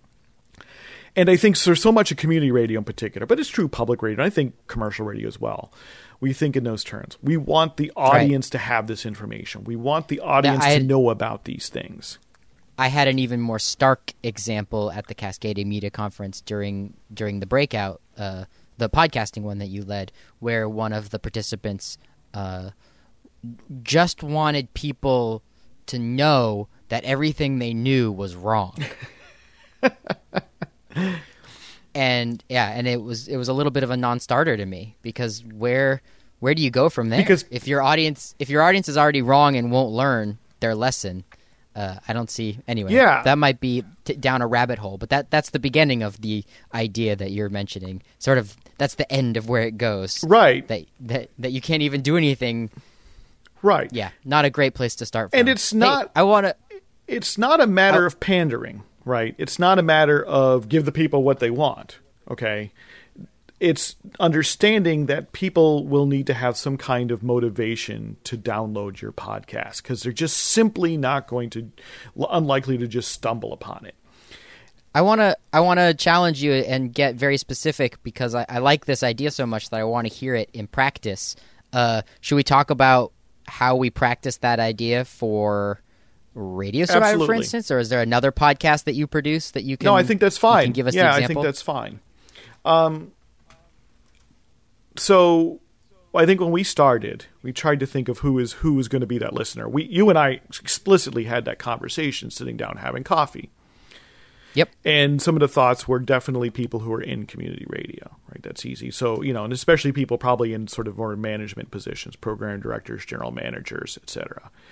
And I think there's so much of community radio in particular, but it's true public radio, and I think commercial radio as well. We think in those terms. We want the audience to have this information. We want the audience to know about these things. I had an even more stark example at the Cascadia Media Conference during the breakout, the podcasting one that you led, where one of the participants just wanted people to know that everything they knew was wrong. And it was a little bit of a non-starter to me, because where do you go from there? Because if your audience is already wrong and won't learn their lesson, I don't see anyway. Yeah, that might be down a rabbit hole, but that's the beginning of the idea that you're mentioning. Sort of that's the end of where it goes. Right. That you can't even do anything. Right. Yeah, not a great place to start from. And it's not. Hey, it's not a matter of pandering. Right. It's not a matter of give the people what they want. Okay. It's understanding that people will need to have some kind of motivation to download your podcast, because they're just simply unlikely to just stumble upon it. I want to challenge you and get very specific, because I like this idea so much that I want to hear it in practice. Should we talk about how we practice that idea for Radio Survivor, Absolutely. for instance, or is there another podcast that you produce that you can? No, I think that's fine. You can give us the example? I think that's fine. So I think when we started, we tried to think of who was going to be that listener. You and I explicitly had that conversation, sitting down having coffee. Yep. And some of the thoughts were definitely people who are in community radio, right? That's easy. So, and especially people probably in sort of more management positions, program directors, general managers, etc.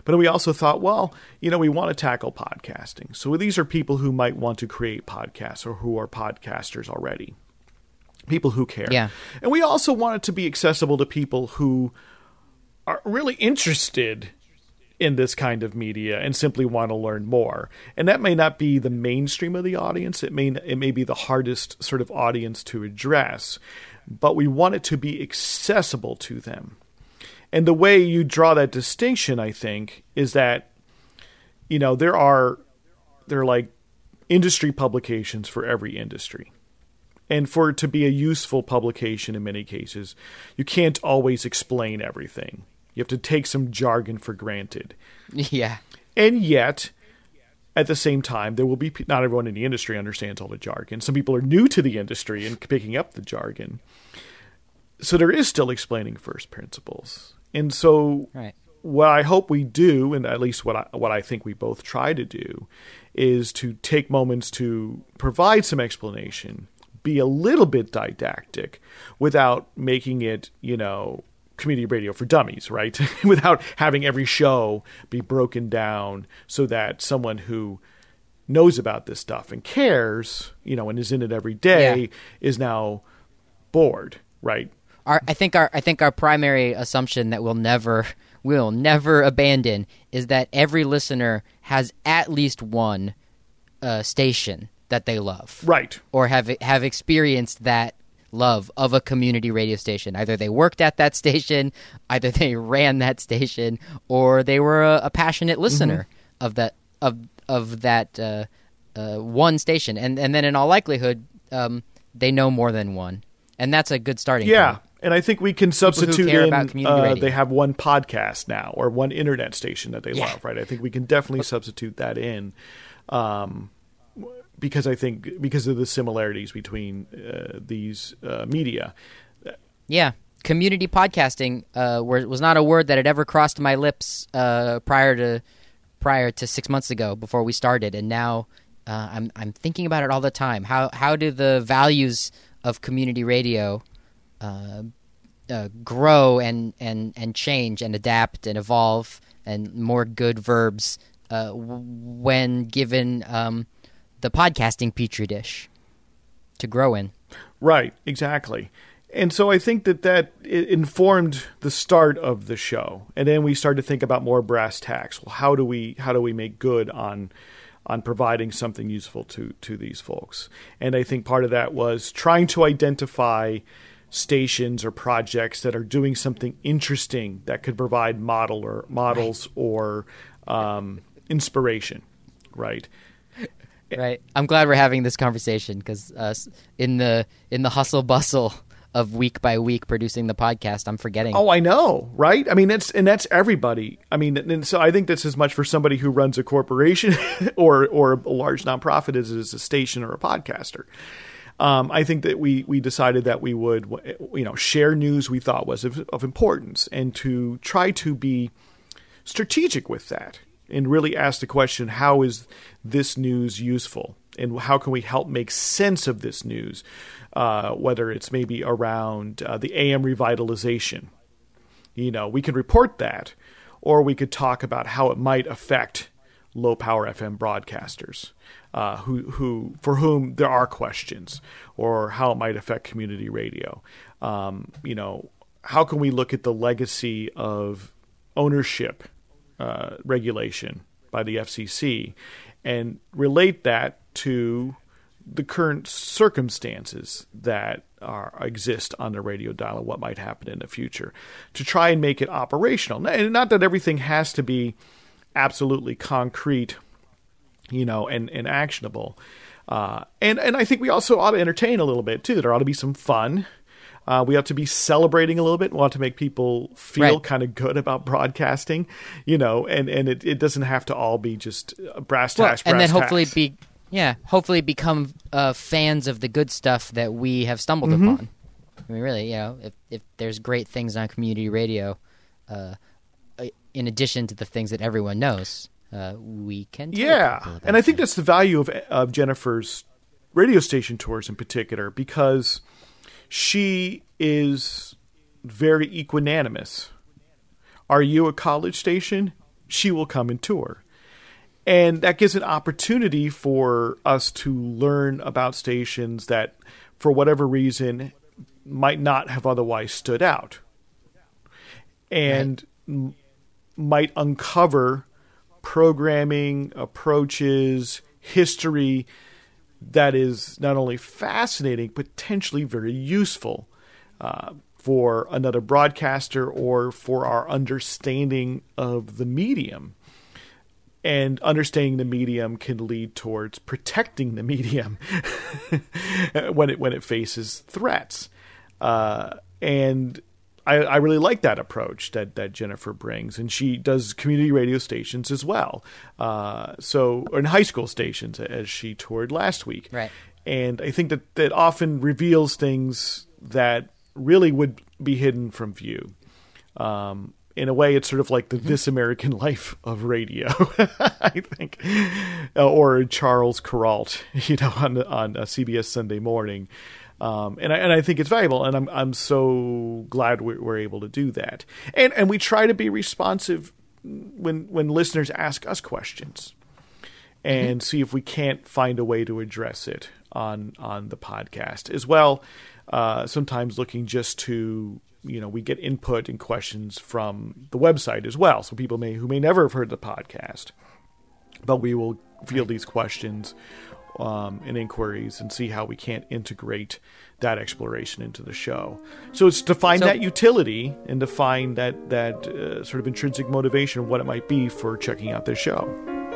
But then we also thought, well, we want to tackle podcasting. So these are people who might want to create podcasts or who are podcasters already. People who care. Yeah. And we also want it to be accessible to people who are really interested in this kind of media and simply want to learn more. And that may not be the mainstream of the audience. It may be the hardest sort of audience to address, but we want it to be accessible to them. And the way you draw that distinction, I think, is that, there are like industry publications for every industry. And for it to be a useful publication in many cases, you can't always explain everything. You have to take some jargon for granted. Yeah. And yet, at the same time, there will be not everyone in the industry understands all the jargon. Some people are new to the industry and picking up the jargon. So there is still explaining first principles. And so what I hope we do, and at least what I think we both try to do, is to take moments to provide some explanation, be a little bit didactic without making it, community radio for dummies, right? Without having every show be broken down so that someone who knows about this stuff and cares, and is in it every day is now bored, right? I think our primary assumption that we'll never abandon is that every listener has at least one station that they love, right, or have experienced that love of a community radio station. Either they worked at that station, either they ran that station, or they were a passionate listener of that one station. And then in all likelihood, they know more than one, and that's a good starting point. And I think we can substitute about community radio. They have one podcast now or one internet station that they love, right? I think we can definitely substitute that in. Because of the similarities between these media. Yeah. Community podcasting was not a word that had ever crossed my lips prior to 6 months ago before we started. And now I'm thinking about it all the time. How do the values of community radio grow and change and adapt and evolve, and more good verbs when given the podcasting petri dish to grow in. Right, exactly. And so I think that it informed the start of the show. And then we started to think about more brass tacks. Well, how do we make good on providing something useful to these folks? And I think part of that was trying to identify stations or projects that are doing something interesting that could provide models or inspiration, right? Right. I'm glad we're having this conversation because in the hustle bustle of week by week producing the podcast, I'm forgetting. Oh, I know, right? I mean, that's everybody. I mean, and so I think that's as much for somebody who runs a corporation or a large nonprofit as it is a station or a podcaster. I think that we decided that we would, share news we thought was of importance, and to try to be strategic with that. And really ask the question, how is this news useful? And how can we help make sense of this news? Whether it's maybe around the AM revitalization. We could report that, or we could talk about how it might affect low-power FM broadcasters for whom there are questions, or how it might affect community radio. How can we look at the legacy of ownership regulation by the FCC and relate that to the current circumstances that exist on the radio dial and what might happen in the future, to try and make it operational. And not that everything has to be absolutely concrete, and actionable. And I think we also ought to entertain a little bit too. There ought to be some fun. We ought to be celebrating a little bit. We want to make people feel kind of good about broadcasting, and it doesn't have to all be just brass tacks. And then hopefully become fans of the good stuff that we have stumbled upon. I mean, really, if there's great things on community radio, in addition to the things that everyone knows, we can. And I think that's the value of Jennifer's radio station tours in particular, because she is very equanimous. Are you a college station? she will come and tour. And that gives an opportunity for us to learn about stations that, for whatever reason, might not have otherwise stood out. And might uncover programming, approaches, history that is not only fascinating, potentially very useful for another broadcaster or for our understanding of the medium. And understanding the medium can lead towards protecting the medium when it faces threats. And I really like that approach that Jennifer brings, and she does community radio stations as well. Or in high school stations, as she toured last week. Right. And I think that often reveals things that really would be hidden from view. In a way, it's sort of like the This American Life of radio, I think, or Charles Kuralt, on CBS Sunday Morning. And I think it's valuable, and I'm so glad we're able to do that. And we try to be responsive when listeners ask us questions, and see if we can't find a way to address it on the podcast as well. Sometimes looking just to, we get input and questions from the website as well. So people who may never have heard the podcast, but we will field these questions and inquiries and see how we can't integrate that exploration into the show. So it's to find that utility and to find that sort of intrinsic motivation of what it might be for checking out this show.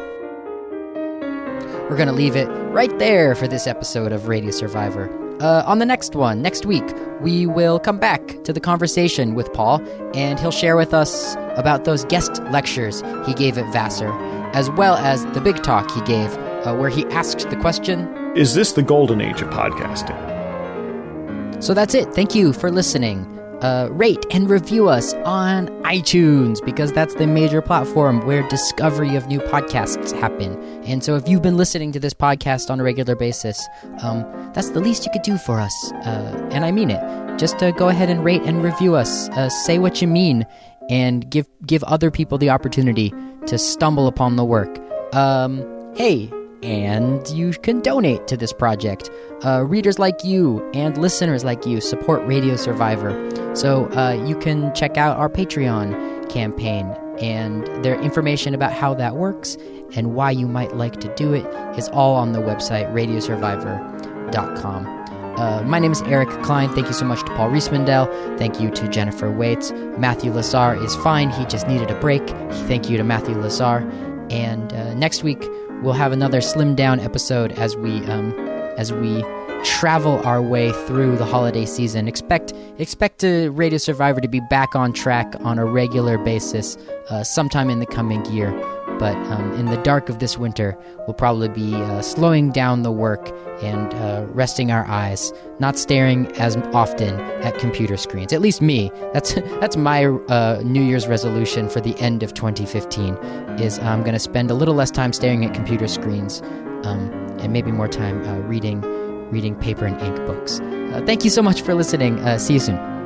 We're going to leave it right there for this episode of Radio Survivor. On the next one, next week, we will come back to the conversation with Paul, and he'll share with us about those guest lectures he gave at Vassar, as well as the big talk he gave, where he asked the question, is this the golden age of podcasting? So that's it. Thank you for listening. Rate and review us on iTunes, because that's the major platform where discovery of new podcasts happen. And so if you've been listening to this podcast on a regular basis, that's the least you could do for us. And I mean it. Just go ahead and rate and review us. Say what you mean, and give other people the opportunity to stumble upon the work. Hey, and you can donate to this project. Readers like you and listeners like you support Radio Survivor. So you can check out our Patreon campaign, and their information about how that works and why you might like to do it is all on the website, radiosurvivor.com. My name is Eric Klein. Thank you so much to Paul Riesmandel. Thank you to Jennifer Waits. Matthew Lazar is fine. He just needed a break. Thank you to Matthew Lazar. And next week, we'll have another slimmed down episode as we travel our way through the holiday season. Expect Radio Survivor to be back on track on a regular basis sometime in the coming year. But in the dark of this winter, we'll probably be slowing down the work and resting our eyes, not staring as often at computer screens. At least me. That's my New Year's resolution for the end of 2015, is I'm going to spend a little less time staring at computer screens and maybe more time reading paper and ink books. Thank you so much for listening. See you soon.